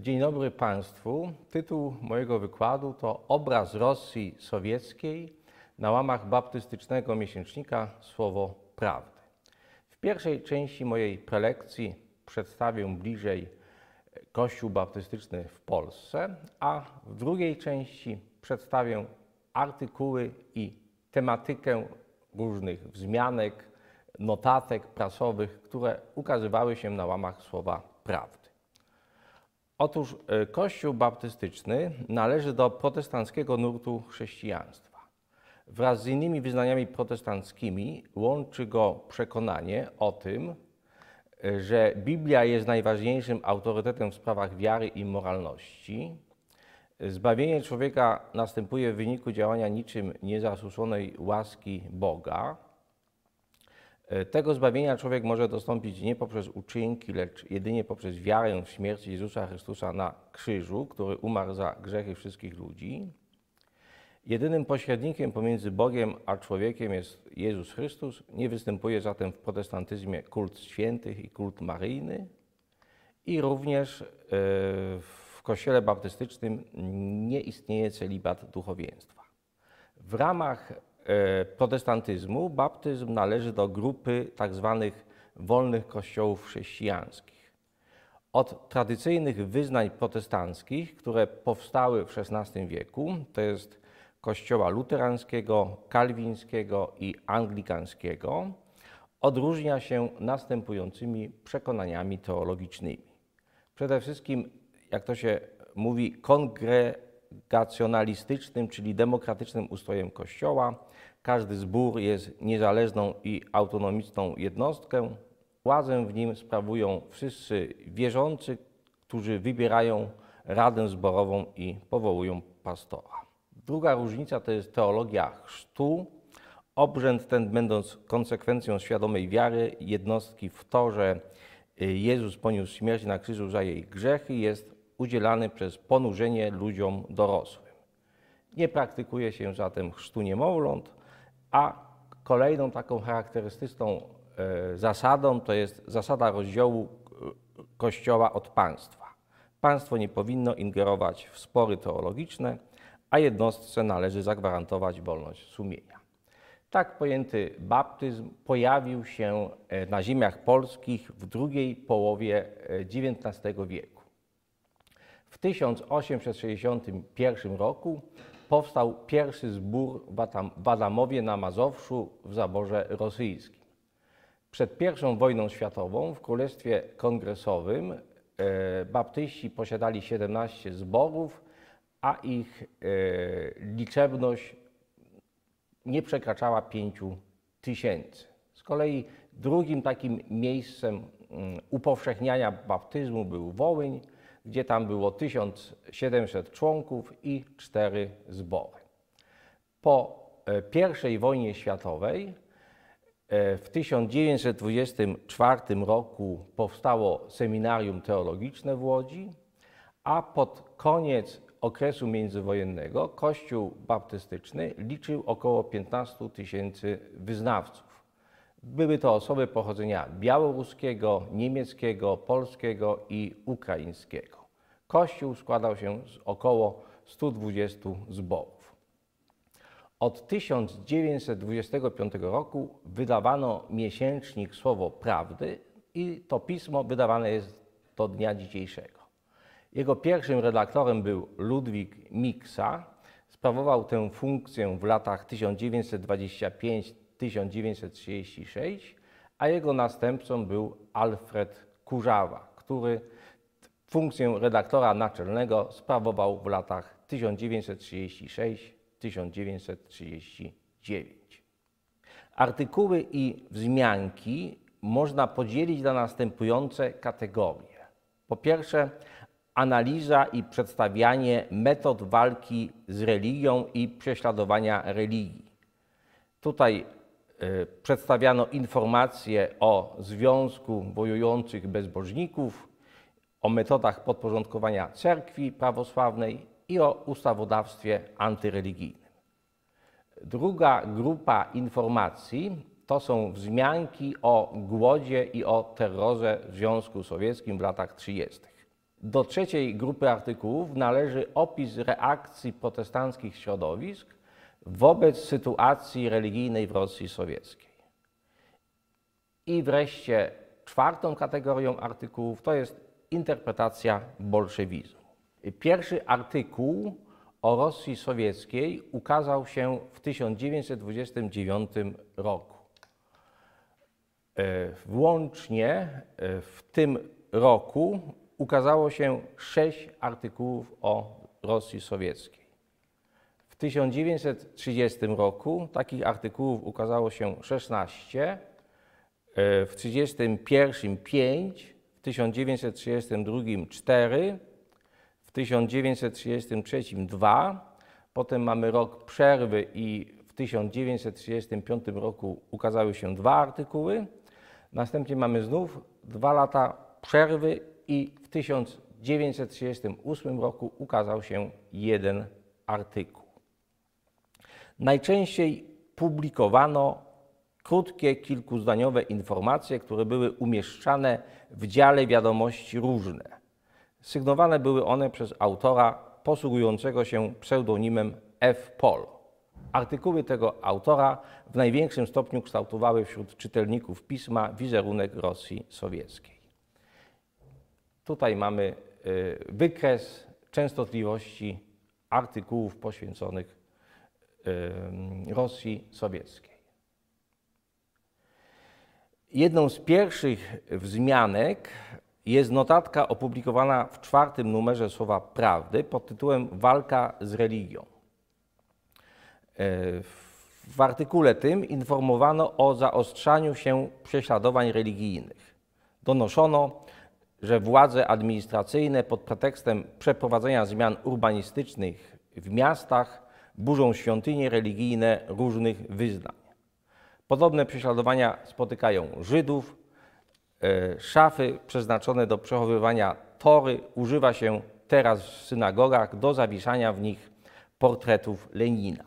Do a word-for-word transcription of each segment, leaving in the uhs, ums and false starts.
Dzień dobry Państwu. Tytuł mojego wykładu to Obraz Rosji Sowieckiej na łamach baptystycznego miesięcznika Słowo Prawdy. W pierwszej części mojej prelekcji przedstawię bliżej Kościół baptystyczny w Polsce, a w drugiej części przedstawię artykuły i tematykę różnych wzmianek, notatek prasowych, które ukazywały się na łamach Słowa Prawdy. Otóż Kościół baptystyczny należy do protestanckiego nurtu chrześcijaństwa. Wraz z innymi wyznaniami protestanckimi łączy go przekonanie o tym, że Biblia jest najważniejszym autorytetem w sprawach wiary i moralności. Zbawienie człowieka następuje w wyniku działania niczym niezasłużonej łaski Boga. Tego zbawienia człowiek może dostąpić nie poprzez uczynki, lecz jedynie poprzez wiarę w śmierć Jezusa Chrystusa na krzyżu, który umarł za grzechy wszystkich ludzi. Jedynym pośrednikiem pomiędzy Bogiem a człowiekiem jest Jezus Chrystus. Nie występuje zatem w protestantyzmie kult świętych i kult maryjny. I również w Kościele baptystycznym nie istnieje celibat duchowieństwa. W ramach protestantyzmu baptyzm należy do grupy tak zwanych wolnych kościołów chrześcijańskich. Od tradycyjnych wyznań protestanckich, które powstały w szesnastym wieku, to jest kościoła luterańskiego, kalwińskiego i anglikańskiego, odróżnia się następującymi przekonaniami teologicznymi. Przede wszystkim, jak to się mówi, kongregacjonalistycznym, czyli demokratycznym ustrojem Kościoła. Każdy zbór jest niezależną i autonomiczną jednostką. Władzę w nim sprawują wszyscy wierzący, którzy wybierają radę zborową i powołują pastora. Druga różnica to jest teologia chrztu. Obrzęd ten, będąc konsekwencją świadomej wiary jednostki w to, że Jezus poniósł śmierć na krzyżu za jej grzechy, jest udzielany przez ponurzenie ludziom dorosłym. Nie praktykuje się zatem chrztu niemowląt, a kolejną taką charakterystyczną zasadą to jest zasada rozdziału Kościoła od państwa. Państwo nie powinno ingerować w spory teologiczne, a jednostce należy zagwarantować wolność sumienia. Tak pojęty baptyzm pojawił się na ziemiach polskich w drugiej połowie dziewiętnastego wieku. W tysiąc osiemset sześćdziesiątym pierwszym roku powstał pierwszy zbór w Adamowie na Mazowszu w zaborze rosyjskim. Przed pierwszą wojną światową w Królestwie Kongresowym baptyści posiadali siedemnaście zborów, a ich liczebność nie przekraczała pięciu tysięcy. Z kolei drugim takim miejscem upowszechniania baptyzmu był Wołyń, gdzie tam było tysiąc siedemset członków i cztery zbory. Po pierwszej wojnie światowej w tysiąc dziewięćset dwudziestym czwartym roku powstało seminarium teologiczne w Łodzi, a pod koniec okresu międzywojennego Kościół baptystyczny liczył około piętnaście tysięcy wyznawców. Były to osoby pochodzenia białoruskiego, niemieckiego, polskiego i ukraińskiego. Kościół składał się z około stu dwudziestu zborów. Od tysiąc dziewięćset dwudziestego piątego roku wydawano miesięcznik Słowo Prawdy i to pismo wydawane jest do dnia dzisiejszego. Jego pierwszym redaktorem był Ludwik Miksa. Sprawował tę funkcję w latach tysiąc dziewięćset dwudziestym piątym do tysiąc dziewięćset trzydziestego szóstego, a jego następcą był Alfred Kurzawa, który funkcję redaktora naczelnego sprawował w latach tysiąc dziewięćset trzydziestym szóstym do tysiąc dziewięćset trzydziestego dziewiątego. Artykuły i wzmianki można podzielić na następujące kategorie. Po pierwsze, analiza i przedstawianie metod walki z religią i prześladowania religii. Tutaj y, przedstawiano informacje o Związku Wojujących Bezbożników, o metodach podporządkowania cerkwi prawosławnej i o ustawodawstwie antyreligijnym. Druga grupa informacji to są wzmianki o głodzie i o terrorze w Związku Sowieckim w latach trzydziestych. Do trzeciej grupy artykułów należy opis reakcji protestanckich środowisk wobec sytuacji religijnej w Rosji sowieckiej. I wreszcie czwartą kategorią artykułów to jest interpretacja bolszewizmu. Pierwszy artykuł o Rosji sowieckiej ukazał się w tysiąc dziewięćset dwudziestym dziewiątym roku. Włącznie w tym roku ukazało się sześć artykułów o Rosji sowieckiej. W tysiąc dziewięćset trzydziestym roku takich artykułów ukazało się szesnaście, w tysiąc dziewięćset trzydziestym pierwszym pięć, w tysiąc dziewięćset trzydziestym drugim cztery, w tysiąc dziewięćset trzydziestym trzecim dwa, potem mamy rok przerwy i w tysiąc dziewięćset trzydziestym piątym roku ukazały się dwa artykuły. Następnie mamy znów dwa lata przerwy i w tysiąc dziewięćset trzydziestym ósmym roku ukazał się jeden artykuł. Najczęściej publikowano krótkie, kilkuzdaniowe informacje, które były umieszczane w dziale wiadomości różne. Sygnowane były one przez autora posługującego się pseudonimem F. Pol. Artykuły tego autora w największym stopniu kształtowały wśród czytelników pisma wizerunek Rosji sowieckiej. Tutaj mamy wykres częstotliwości artykułów poświęconych Rosji sowieckiej. Jedną z pierwszych wzmianek jest notatka opublikowana w czwartym numerze Słowa Prawdy pod tytułem Walka z religią. W artykule tym informowano o zaostrzaniu się prześladowań religijnych. Donoszono, że władze administracyjne pod pretekstem przeprowadzenia zmian urbanistycznych w miastach burzą świątynie religijne różnych wyznań. Podobne prześladowania spotykają Żydów. Szafy przeznaczone do przechowywania Tory używa się teraz w synagogach do zawieszania w nich portretów Lenina.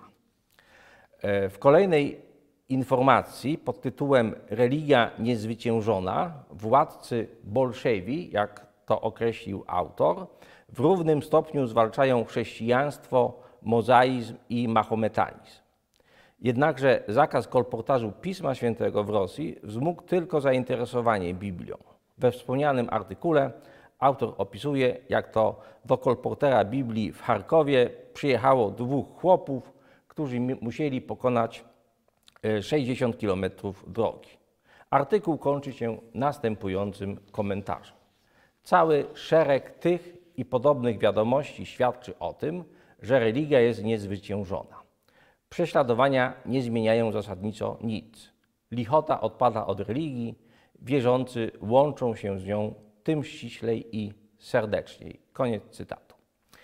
W kolejnej informacji pod tytułem Religia niezwyciężona władcy bolszewi, jak to określił autor, w równym stopniu zwalczają chrześcijaństwo, mozaizm i mahometanizm. Jednakże zakaz kolportażu Pisma Świętego w Rosji wzmógł tylko zainteresowanie Biblią. We wspomnianym artykule autor opisuje, jak to do kolportera Biblii w Charkowie przyjechało dwóch chłopów, którzy musieli pokonać sześćdziesiąt kilometrów drogi. Artykuł kończy się następującym komentarzem. Cały szereg tych i podobnych wiadomości świadczy o tym, że religia jest niezwyciężona. Prześladowania nie zmieniają zasadniczo nic. Lichota odpada od religii, wierzący łączą się z nią tym ściślej i serdeczniej. Koniec cytatu.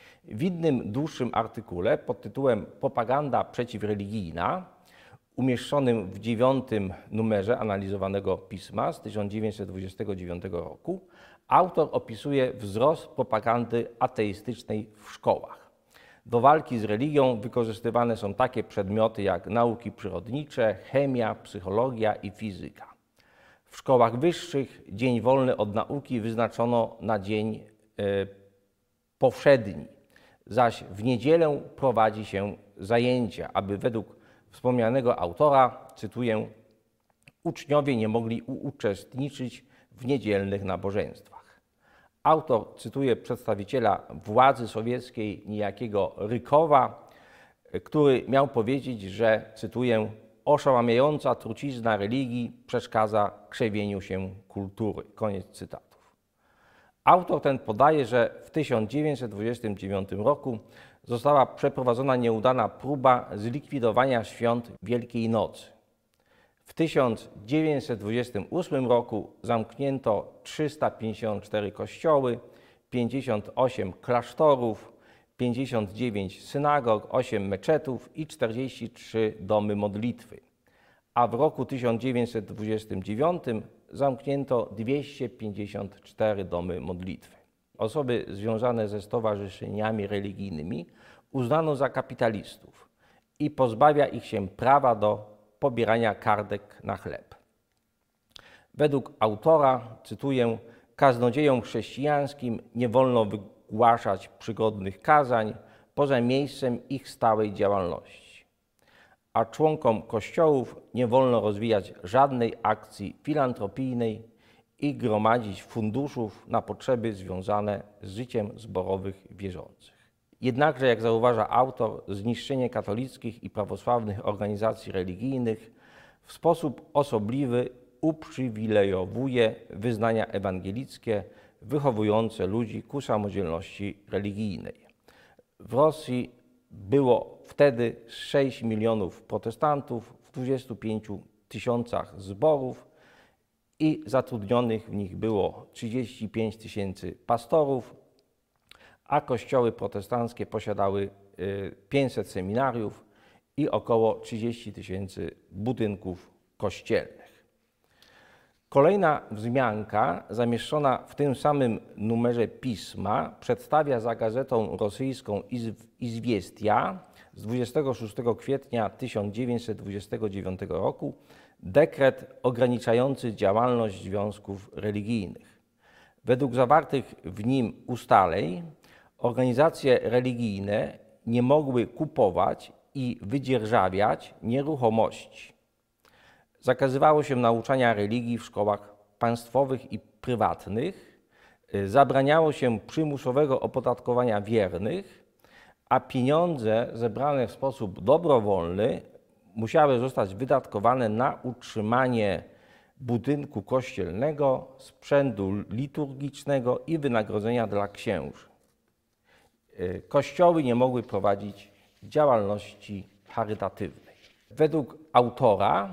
W innym dłuższym artykule pod tytułem Propaganda przeciwreligijna, umieszczonym w dziewiątym numerze analizowanego pisma z tysiąc dziewięćset dwudziestego dziewiątego roku, autor opisuje wzrost propagandy ateistycznej w szkołach. Do walki z religią wykorzystywane są takie przedmioty jak nauki przyrodnicze, chemia, psychologia i fizyka. W szkołach wyższych dzień wolny od nauki wyznaczono na dzień y, powszedni, zaś w niedzielę prowadzi się zajęcia, aby według wspomnianego autora, cytuję, uczniowie nie mogli uczestniczyć w niedzielnych nabożeństwach. Autor cytuje przedstawiciela władzy sowieckiej, niejakiego Rykowa, który miał powiedzieć, że, cytuję, oszałamiająca trucizna religii przeszkadza krzewieniu się kultury. Koniec cytatów. Autor ten podaje, że w tysiąc dziewięćset dwudziestym dziewiątym roku została przeprowadzona nieudana próba zlikwidowania świąt Wielkiej Nocy. W tysiąc dziewięćset dwudziestym ósmym roku zamknięto trzysta pięćdziesiąt cztery kościoły, pięćdziesiąt osiem klasztorów, pięćdziesiąt dziewięć synagog, osiem meczetów i czterdzieści trzy domy modlitwy. A w roku tysiąc dziewięćset dwudziestym dziewiątym zamknięto dwieście pięćdziesiąt cztery domy modlitwy. Osoby związane ze stowarzyszeniami religijnymi uznano za kapitalistów i pozbawia ich się prawa do pobierania kartek na chleb. Według autora, cytuję, kaznodziejom chrześcijańskim nie wolno wygłaszać przygodnych kazań poza miejscem ich stałej działalności, a członkom kościołów nie wolno rozwijać żadnej akcji filantropijnej i gromadzić funduszów na potrzeby związane z życiem zborowych wierzących. Jednakże, jak zauważa autor, zniszczenie katolickich i prawosławnych organizacji religijnych w sposób osobliwy uprzywilejowuje wyznania ewangelickie wychowujące ludzi ku samodzielności religijnej. W Rosji było wtedy sześć milionów protestantów w dwudziestu pięciu tysiącach zborów i zatrudnionych w nich było trzydzieści pięć tysięcy pastorów, a kościoły protestanckie posiadały pięćset seminariów i około trzydzieści tysięcy budynków kościelnych. Kolejna wzmianka zamieszczona w tym samym numerze pisma przedstawia za gazetą rosyjską Izwiestia z dwudziestego szóstego kwietnia tysiąc dziewięćset dwudziestego dziewiątego roku dekret ograniczający działalność związków religijnych. Według zawartych w nim ustaleń organizacje religijne nie mogły kupować i wydzierżawiać nieruchomości. Zakazywało się nauczania religii w szkołach państwowych i prywatnych, zabraniało się przymusowego opodatkowania wiernych, a pieniądze zebrane w sposób dobrowolny musiały zostać wydatkowane na utrzymanie budynku kościelnego, sprzętu liturgicznego i wynagrodzenia dla księży. Kościoły nie mogły prowadzić działalności charytatywnej. Według autora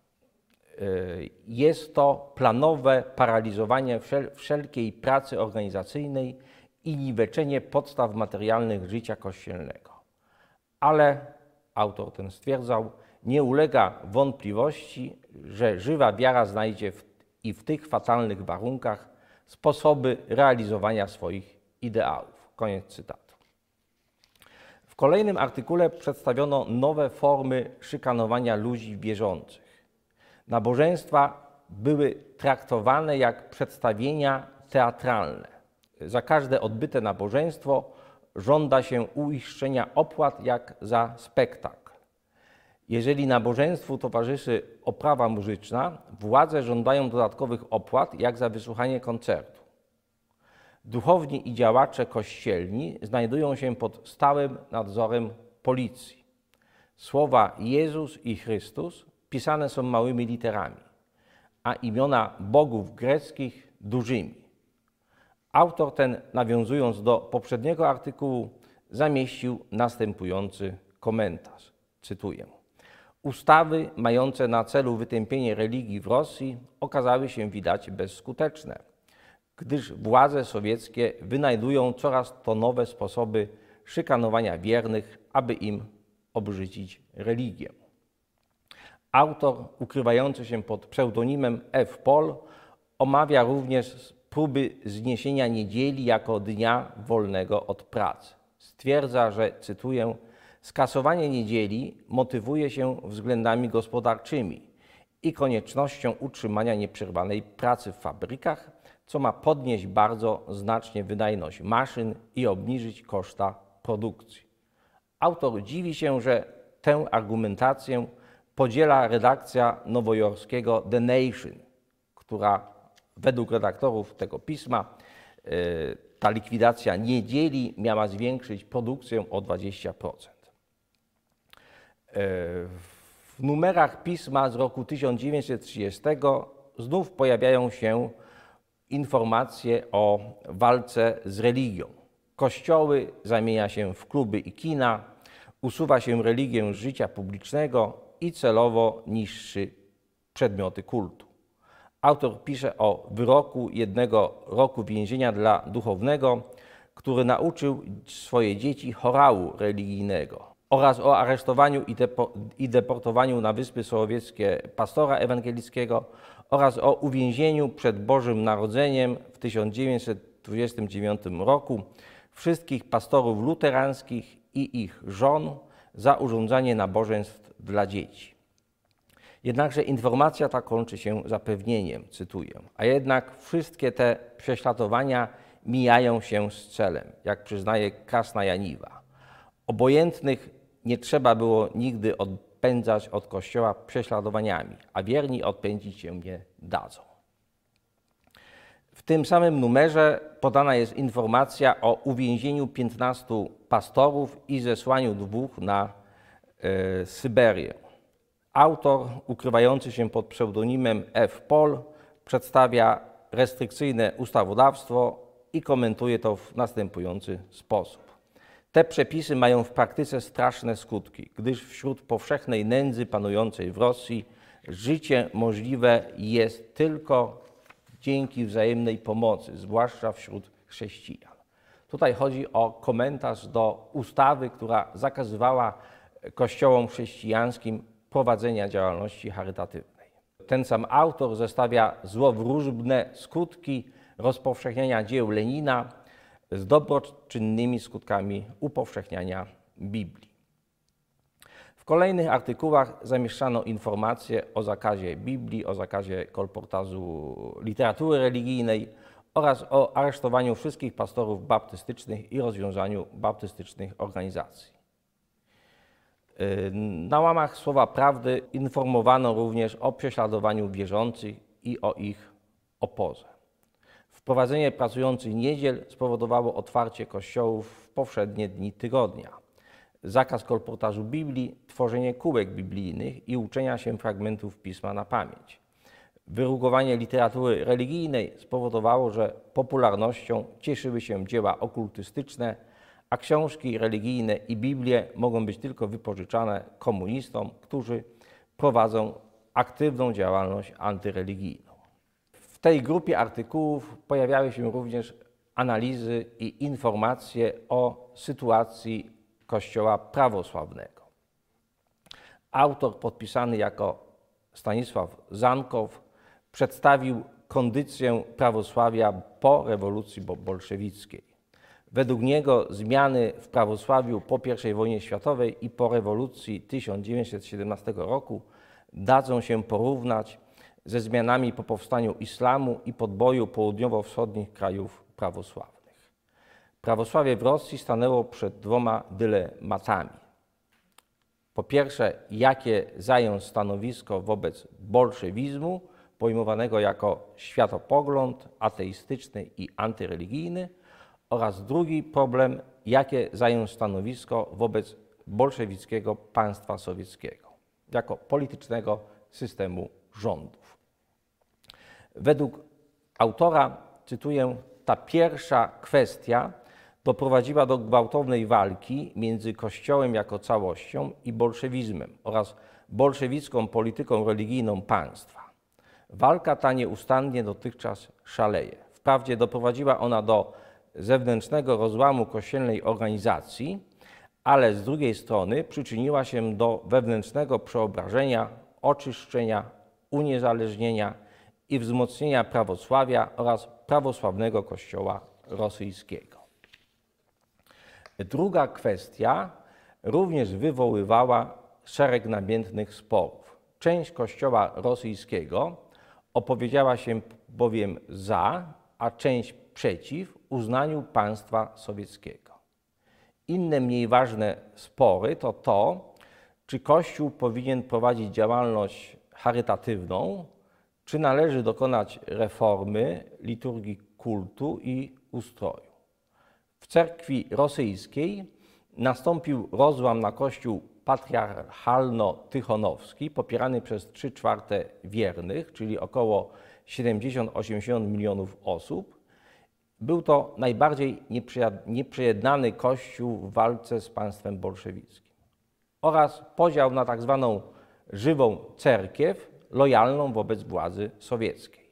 jest to planowe paraliżowanie wszelkiej pracy organizacyjnej i niweczenie podstaw materialnych życia kościelnego. Ale autor ten stwierdzał, nie ulega wątpliwości, że żywa wiara znajdzie w, i w tych fatalnych warunkach sposoby realizowania swoich ideałów. Koniec cytatu. W kolejnym artykule przedstawiono nowe formy szykanowania ludzi wierzących. Nabożeństwa były traktowane jak przedstawienia teatralne. Za każde odbyte nabożeństwo żąda się uiszczenia opłat jak za spektakl. Jeżeli nabożeństwu towarzyszy oprawa muzyczna, władze żądają dodatkowych opłat jak za wysłuchanie koncertu. Duchowni i działacze kościelni znajdują się pod stałym nadzorem policji. Słowa Jezus i Chrystus pisane są małymi literami, a imiona bogów greckich dużymi. Autor ten, nawiązując do poprzedniego artykułu, zamieścił następujący komentarz. Cytuję. Ustawy mające na celu wytępienie religii w Rosji okazały się widać bezskuteczne, gdyż władze sowieckie wynajdują coraz to nowe sposoby szykanowania wiernych, aby im obrzydzić religię. Autor, ukrywający się pod pseudonimem F. Pol, omawia również próby zniesienia niedzieli jako dnia wolnego od pracy. Stwierdza, że, cytuję, skasowanie niedzieli motywuje się względami gospodarczymi i koniecznością utrzymania nieprzerwanej pracy w fabrykach, co ma podnieść bardzo znacznie wydajność maszyn i obniżyć koszta produkcji. Autor dziwi się, że tę argumentację podziela redakcja nowojorskiego The Nation, która według redaktorów tego pisma ta likwidacja niedzieli miała zwiększyć produkcję o dwadzieścia procent. W numerach pisma z roku tysiąc dziewięćset trzydziestego znów pojawiają się informacje o walce z religią. Kościoły zamienia się w kluby i kina, usuwa się religię z życia publicznego i celowo niszczy przedmioty kultu. Autor pisze o wyroku jednego roku więzienia dla duchownego, który nauczył swoje dzieci chorału religijnego, oraz o aresztowaniu i, depo i deportowaniu na Wyspy Sołowieckie pastora ewangelickiego oraz o uwięzieniu przed Bożym Narodzeniem w tysiąc dziewięćset dwudziestym dziewiątym roku wszystkich pastorów luteranskich i ich żon za urządzanie nabożeństw dla dzieci. Jednakże informacja ta kończy się zapewnieniem, cytuję, a jednak wszystkie te prześladowania mijają się z celem, jak przyznaje Krasna Janiwa. Obojętnych nie trzeba było nigdy odpędzać od Kościoła prześladowaniami, a wierni odpędzić się nie dadzą. W tym samym numerze podana jest informacja o uwięzieniu piętnastu pastorów i zesłaniu dwóch na y, Syberię. Autor, ukrywający się pod pseudonimem F. Pol, przedstawia restrykcyjne ustawodawstwo i komentuje to w następujący sposób. Te przepisy mają w praktyce straszne skutki, gdyż wśród powszechnej nędzy panującej w Rosji życie możliwe jest tylko dzięki wzajemnej pomocy, zwłaszcza wśród chrześcijan. Tutaj chodzi o komentarz do ustawy, która zakazywała kościołom chrześcijańskim prowadzenia działalności charytatywnej. Ten sam autor zestawia złowróżbne skutki rozpowszechniania dzieł Lenina z dobroczynnymi skutkami upowszechniania Biblii. W kolejnych artykułach zamieszczano informacje o zakazie Biblii, o zakazie kolportażu literatury religijnej oraz o aresztowaniu wszystkich pastorów baptystycznych i rozwiązaniu baptystycznych organizacji. Na łamach Słowa Prawdy informowano również o prześladowaniu wierzących i o ich oporze. Wprowadzenie pracujących niedziel spowodowało otwarcie kościołów w powszednie dni tygodnia. Zakaz kolportażu Biblii, tworzenie kółek biblijnych i uczenia się fragmentów Pisma na pamięć. Wyrugowanie literatury religijnej spowodowało, że popularnością cieszyły się dzieła okultystyczne, a książki religijne i Biblie mogą być tylko wypożyczane komunistom, którzy prowadzą aktywną działalność antyreligijną. W tej grupie artykułów pojawiały się również analizy i informacje o sytuacji Kościoła prawosławnego. Autor podpisany jako Stanisław Zankow przedstawił kondycję prawosławia po rewolucji bolszewickiej. Według niego zmiany w prawosławiu po pierwszej wojnie światowej i po rewolucji tysiąc dziewięćset siedemnastego roku dadzą się porównać ze zmianami po powstaniu islamu i podboju południowo-wschodnich krajów prawosławnych. Prawosławie w Rosji stanęło przed dwoma dylematami. Po pierwsze, jakie zająć stanowisko wobec bolszewizmu, pojmowanego jako światopogląd ateistyczny i antyreligijny, oraz drugi problem, jakie zająć stanowisko wobec bolszewickiego państwa sowieckiego, jako politycznego systemu rządów. Według autora, cytuję, ta pierwsza kwestia doprowadziła do gwałtownej walki między Kościołem jako całością i bolszewizmem oraz bolszewicką polityką religijną państwa. Walka ta nieustannie dotychczas szaleje. Wprawdzie doprowadziła ona do zewnętrznego rozłamu kościelnej organizacji, ale z drugiej strony przyczyniła się do wewnętrznego przeobrażenia, oczyszczenia, uniezależnienia i wzmocnienia prawosławia oraz prawosławnego Kościoła rosyjskiego. Druga kwestia również wywoływała szereg namiętnych sporów. Część Kościoła rosyjskiego opowiedziała się bowiem za, a część przeciw uznaniu państwa sowieckiego. Inne mniej ważne spory to to, czy Kościół powinien prowadzić działalność charytatywną, czy należy dokonać reformy liturgii kultu i ustroju. W cerkwi rosyjskiej nastąpił rozłam na Kościół patriarchalno-tychonowski, popierany przez trzy czwarte wiernych, czyli około siedemdziesiąt do osiemdziesięciu milionów osób. Był to najbardziej nieprzejednany Kościół w walce z państwem bolszewickim. Oraz podział na tak zwaną żywą cerkiew, lojalną wobec władzy sowieckiej.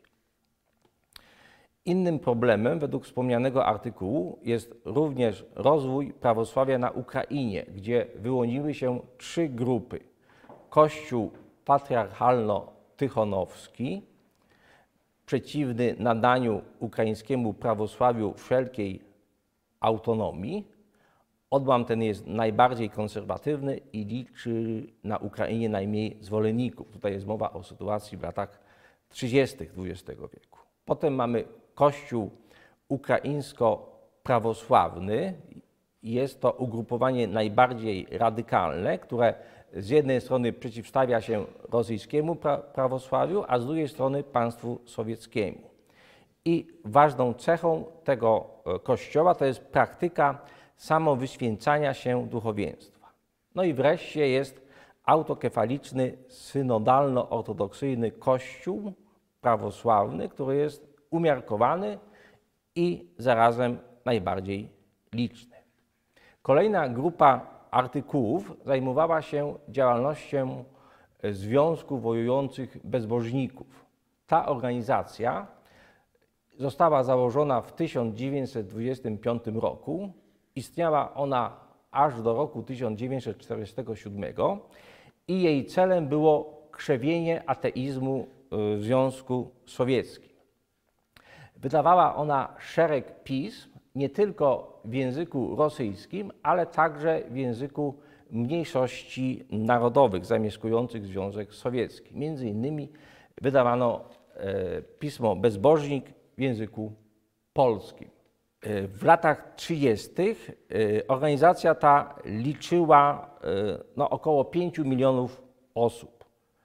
Innym problemem według wspomnianego artykułu jest również rozwój prawosławia na Ukrainie, gdzie wyłoniły się trzy grupy. Kościół patriarchalno-tychonowski, przeciwny nadaniu ukraińskiemu prawosławiu wszelkiej autonomii, Odłam ten jest najbardziej konserwatywny i liczy na Ukrainie najmniej zwolenników. Tutaj jest mowa o sytuacji w latach trzydziestych dwudziestego wieku. Potem mamy Kościół ukraińsko-prawosławny. Jest to ugrupowanie najbardziej radykalne, które z jednej strony przeciwstawia się rosyjskiemu pra prawosławiu, a z drugiej strony państwu sowieckiemu. I ważną cechą tego kościoła to jest praktyka samowyświęcania się duchowieństwa. No i wreszcie jest autokefaliczny, synodalno-ortodoksyjny kościół prawosławny, który jest umiarkowany i zarazem najbardziej liczny. Kolejna grupa artykułów zajmowała się działalnością Związku Wojujących Bezbożników. Ta organizacja została założona w tysiąc dziewięćset dwudziestym piątym roku. Istniała ona aż do roku tysiąc dziewięćset czterdziestego siódmego i jej celem było krzewienie ateizmu w Związku Sowieckim. Wydawała ona szereg pism, nie tylko w języku rosyjskim, ale także w języku mniejszości narodowych zamieszkujących Związek Sowiecki. Między innymi wydawano e, pismo Bezbożnik w języku polskim. E, w latach trzydziestych e, organizacja ta liczyła e, no, około pięciu milionów osób.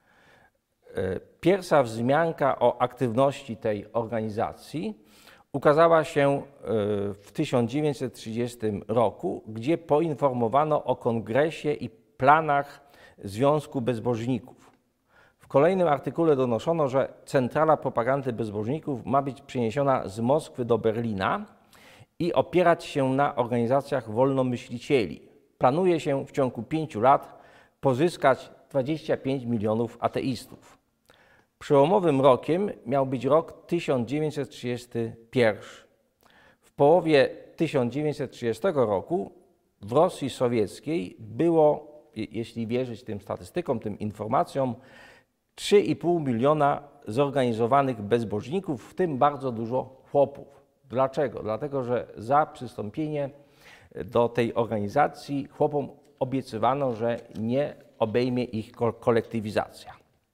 E, pierwsza wzmianka o aktywności tej organizacji ukazała się w tysiąc dziewięćset trzydziestym roku, gdzie poinformowano o kongresie i planach Związku Bezbożników. W kolejnym artykule donoszono, że centrala propagandy bezbożników ma być przeniesiona z Moskwy do Berlina i opierać się na organizacjach wolnomyślicieli. Planuje się w ciągu pięciu lat pozyskać dwadzieścia pięć milionów ateistów. Przełomowym rokiem miał być rok tysiąc dziewięćset trzydziesty pierwszy. W połowie tysiąc dziewięćset trzydziestego roku w Rosji Sowieckiej było, jeśli wierzyć tym statystykom, tym informacjom, trzy i pół miliona zorganizowanych bezbożników, w tym bardzo dużo chłopów. Dlaczego? Dlatego, że za przystąpienie do tej organizacji chłopom obiecywano, że nie obejmie ich kolektywizacja.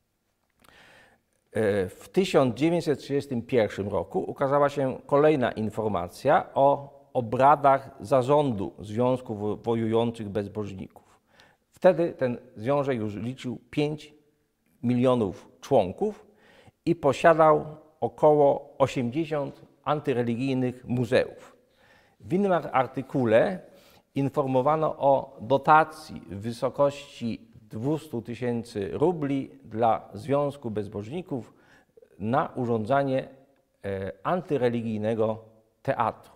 W tysiąc dziewięćset trzydziestym pierwszym roku ukazała się kolejna informacja o obradach zarządu Związku Wojujących Bezbożników. Wtedy ten związek już liczył pięć milionów członków i posiadał około osiemdziesiąt antyreligijnych muzeów. W innym artykule informowano o dotacji w wysokości dwieście tysięcy rubli dla Związku Bezbożników na urządzanie antyreligijnego teatru.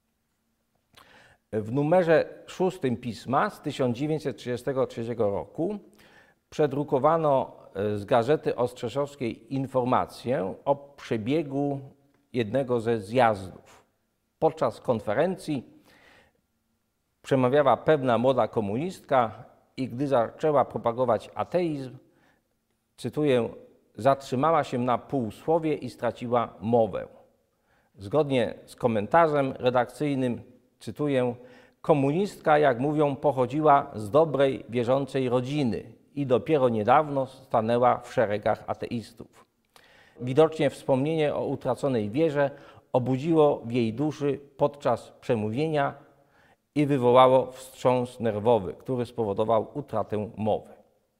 W numerze szóstym pisma z tysiąc dziewięćset trzydziestego trzeciego roku przedrukowano z Gazety Ostrzeszowskiej informację o przebiegu jednego ze zjazdów. Podczas konferencji przemawiała pewna młoda komunistka i gdy zaczęła propagować ateizm, cytuję, zatrzymała się na półsłowie i straciła mowę. Zgodnie z komentarzem redakcyjnym, cytuję, komunistka, jak mówią, pochodziła z dobrej, wierzącej rodziny i dopiero niedawno stanęła w szeregach ateistów. Widocznie wspomnienie o utraconej wierze obudziło w jej duszy podczas przemówienia i wywołało wstrząs nerwowy, który spowodował utratę mowy.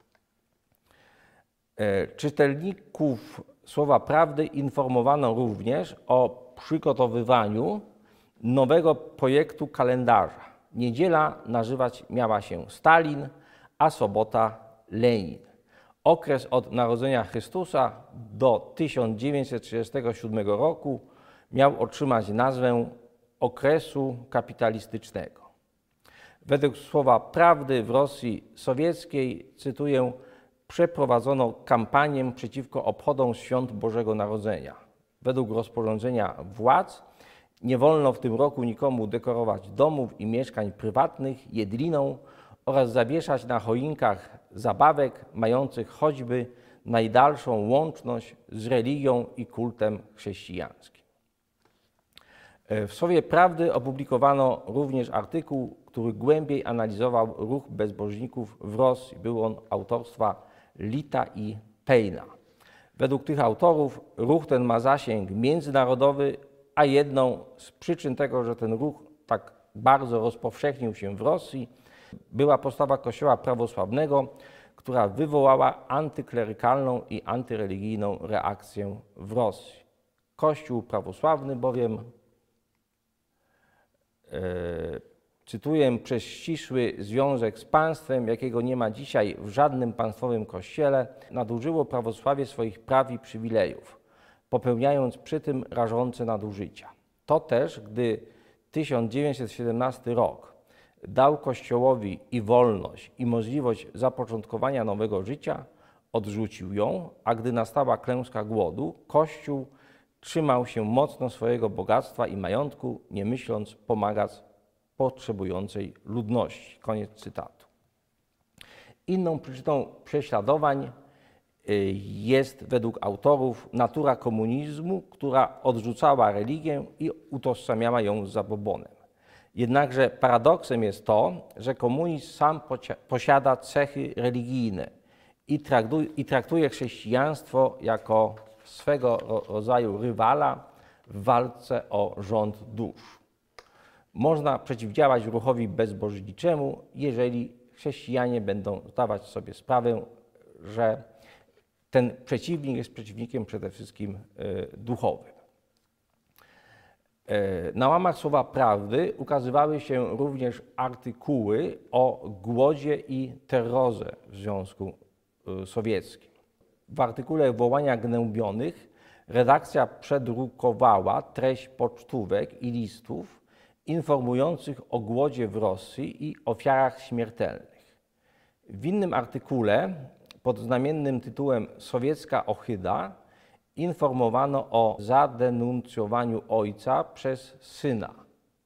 Czytelników Słowa Prawdy informowano również o przygotowywaniu nowego projektu kalendarza. Niedziela nazywać miała się Stalin, a sobota Lenin. Okres od narodzenia Chrystusa do tysiąc dziewięćset trzydziestego siódmego roku miał otrzymać nazwę okresu kapitalistycznego. Według Słowa Prawdy w Rosji Sowieckiej, cytuję, przeprowadzono kampanię przeciwko obchodom świąt Bożego Narodzenia. Według rozporządzenia władz nie wolno w tym roku nikomu dekorować domów i mieszkań prywatnych jedliną oraz zawieszać na choinkach zabawek mających choćby najdalszą łączność z religią i kultem chrześcijańskim. W Słowie Prawdy opublikowano również artykuł, który głębiej analizował ruch bezbożników w Rosji. Był on autorstwa Lita i Payna. Według tych autorów ruch ten ma zasięg międzynarodowy, a jedną z przyczyn tego, że ten ruch tak bardzo rozpowszechnił się w Rosji, była postawa Kościoła prawosławnego, która wywołała antyklerykalną i antyreligijną reakcję w Rosji. Kościół prawosławny bowiem, e, cytuję, przez ścisły związek z państwem, jakiego nie ma dzisiaj w żadnym państwowym kościele, nadużyło prawosławie swoich praw i przywilejów, popełniając przy tym rażące nadużycia. To też, gdy tysiąc dziewięćset siedemnasty rok dał Kościołowi i wolność, i możliwość zapoczątkowania nowego życia, odrzucił ją, a gdy nastała klęska głodu, Kościół trzymał się mocno swojego bogactwa i majątku, nie myśląc pomagać potrzebującej ludności. Koniec cytatu. Inną przyczyną prześladowań jest według autorów natura komunizmu, która odrzucała religię i utożsamiała ją z zabobonem. Jednakże paradoksem jest to, że komunizm sam posiada cechy religijne i traktuje, i traktuje chrześcijaństwo jako swego rodzaju rywala w walce o rząd dusz. Można przeciwdziałać ruchowi bezbożniczemu, jeżeli chrześcijanie będą zdawać sobie sprawę, że ten przeciwnik jest przeciwnikiem przede wszystkim duchowym. Na łamach Słowa Prawdy ukazywały się również artykuły o głodzie i terrorze w Związku Sowieckim. W artykule Wołania Gnębionych redakcja przedrukowała treść pocztówek i listów informujących o głodzie w Rosji i ofiarach śmiertelnych. W innym artykule pod znamiennym tytułem Sowiecka ohyda informowano o zadenuncjowaniu ojca przez syna.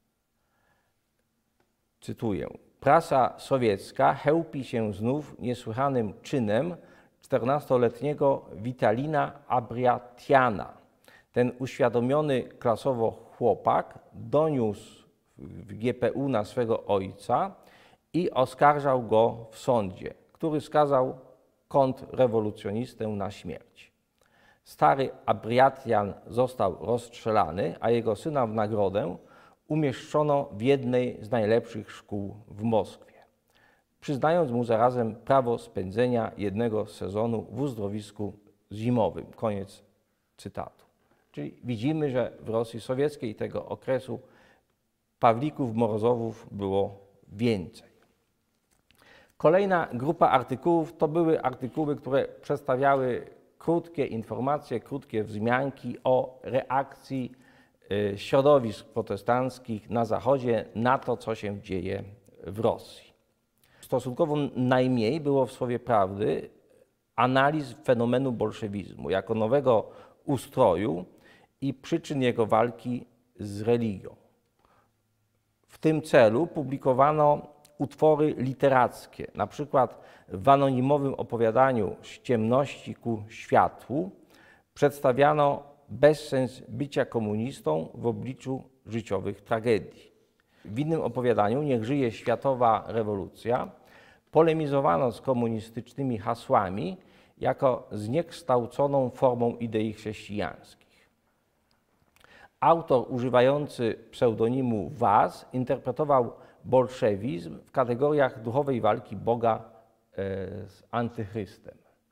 Cytuję: prasa sowiecka chełpi się znów niesłychanym czynem czternastoletniego Witalina Abriatiana. Ten uświadomiony klasowo chłopak doniósł w G P U na swego ojca i oskarżał go w sądzie, który skazał kontrrewolucjonistę na śmierć. Stary Abriatian został rozstrzelany, a jego syna w nagrodę umieszczono w jednej z najlepszych szkół w Moskwie, przyznając mu zarazem prawo spędzenia jednego sezonu w uzdrowisku zimowym. Koniec cytatu. Czyli widzimy, że w Rosji sowieckiej tego okresu Pawlików, Morozowów było więcej. Kolejna grupa artykułów to były artykuły, które przedstawiały krótkie informacje, krótkie wzmianki o reakcji środowisk protestanckich na Zachodzie na to, co się dzieje w Rosji. Stosunkowo najmniej było w Słowie Prawdy analiz fenomenu bolszewizmu jako nowego ustroju i przyczyn jego walki z religią. W tym celu publikowano utwory literackie, na przykład w anonimowym opowiadaniu Z ciemności ku światłu przedstawiano bezsens bycia komunistą w obliczu życiowych tragedii. W innym opowiadaniu Niech żyje światowa rewolucja polemizowano z komunistycznymi hasłami jako zniekształconą formą idei chrześcijańskich. Autor używający pseudonimu Waz interpretował bolszewizm w kategoriach duchowej walki Boga z antychrystem.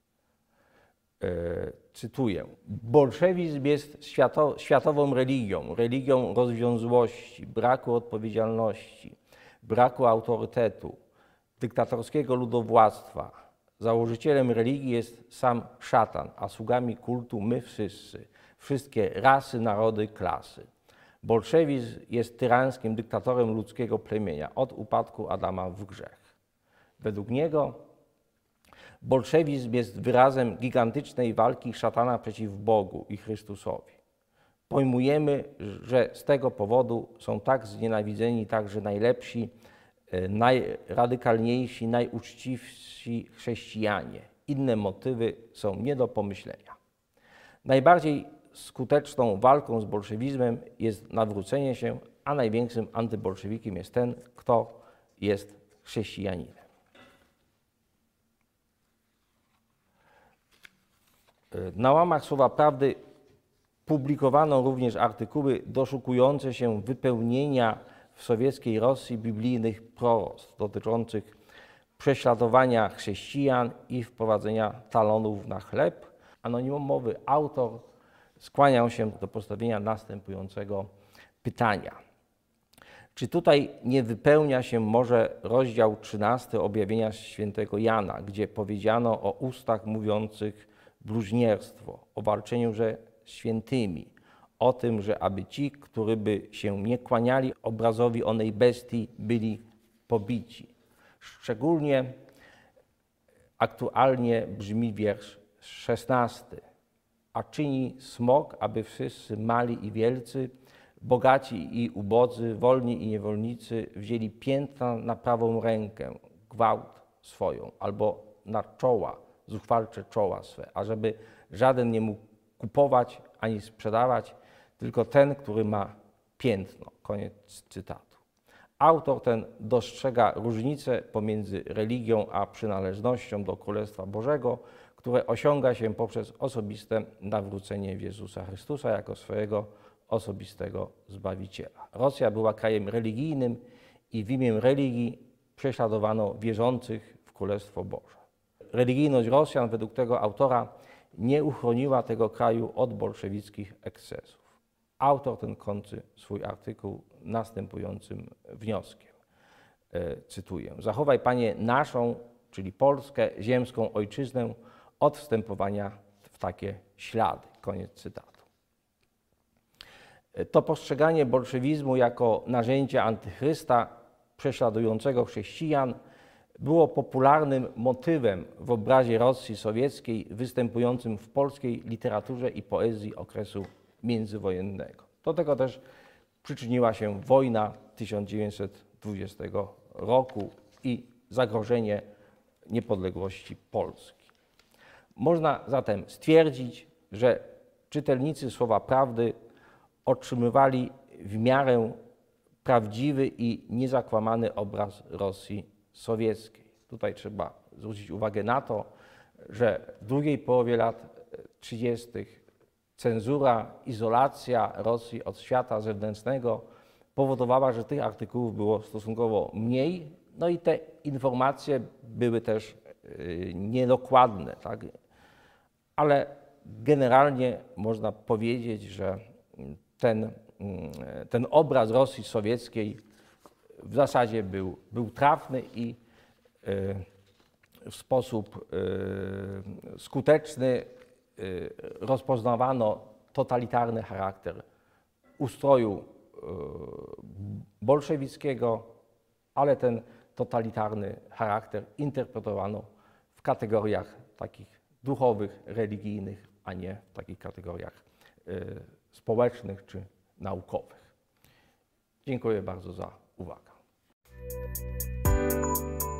Cytuję: bolszewizm jest świato, światową religią, religią rozwiązłości, braku odpowiedzialności, braku autorytetu, dyktatorskiego ludowładztwa. Założycielem religii jest sam szatan, a sługami kultu my wszyscy, wszystkie rasy, narody, klasy. Bolszewizm jest tyrańskim dyktatorem ludzkiego plemienia od upadku Adama w grzech. Według niego bolszewizm jest wyrazem gigantycznej walki szatana przeciw Bogu i Chrystusowi. Pojmujemy, że z tego powodu są tak znienawidzeni także najlepsi, najradykalniejsi, najuczciwsi chrześcijanie. Inne motywy są nie do pomyślenia. Najbardziej skuteczną walką z bolszewizmem jest nawrócenie się, a największym antybolszewikiem jest ten, kto jest chrześcijaninem. Na łamach Słowa Prawdy publikowano również artykuły doszukujące się wypełnienia w sowieckiej Rosji biblijnych proroctw dotyczących prześladowania chrześcijan i wprowadzenia talonów na chleb. Anonimowy autor skłaniał się do postawienia następującego pytania. Czy tutaj nie wypełnia się może rozdział trzynasty objawienia świętego Jana, gdzie powiedziano o ustach mówiących bluźnierstwo, o walczeniu ze świętymi, o tym, że aby ci, którzy by się nie kłaniali obrazowi onej bestii, byli pobici. Szczególnie aktualnie brzmi wiersz szesnasty. A czyni smok, aby wszyscy mali i wielcy, bogaci i ubodzy, wolni i niewolnicy wzięli piętna na prawą rękę, gwałt swoją, albo na czoła, zuchwalcze czoła swe, ażeby żaden nie mógł kupować ani sprzedawać, tylko ten, który ma piętno. Koniec cytatu. Autor ten dostrzega różnicę pomiędzy religią a przynależnością do Królestwa Bożego, które osiąga się poprzez osobiste nawrócenie w Jezusa Chrystusa jako swojego osobistego Zbawiciela. Rosja była krajem religijnym i w imię religii prześladowano wierzących w Królestwo Boże. Religijność Rosjan według tego autora nie uchroniła tego kraju od bolszewickich ekscesów. Autor ten kończy swój artykuł następującym wnioskiem. E, cytuję. Zachowaj, Panie, naszą, czyli Polskę, ziemską ojczyznę od wstępowania w takie ślady. Koniec cytatu. To postrzeganie bolszewizmu jako narzędzia antychrysta prześladującego chrześcijan było popularnym motywem w obrazie Rosji sowieckiej występującym w polskiej literaturze i poezji okresu międzywojennego. Do tego też przyczyniła się wojna tysiąc dziewięćset dwudziestego roku i zagrożenie niepodległości Polski. Można zatem stwierdzić, że czytelnicy Słowa Prawdy otrzymywali w miarę prawdziwy i niezakłamany obraz Rosji sowieckiej. Tutaj trzeba zwrócić uwagę na to, że w drugiej połowie lat trzydziestych cenzura, izolacja Rosji od świata zewnętrznego powodowała, że tych artykułów było stosunkowo mniej, no i te informacje były też niedokładne, tak? Ale generalnie można powiedzieć, że ten, ten obraz Rosji sowieckiej w zasadzie był, był trafny i w sposób skuteczny rozpoznawano totalitarny charakter ustroju bolszewickiego, ale ten totalitarny charakter interpretowano w kategoriach takich duchowych, religijnych, a nie w takich kategoriach społecznych czy naukowych. Dziękuję bardzo za uwagę.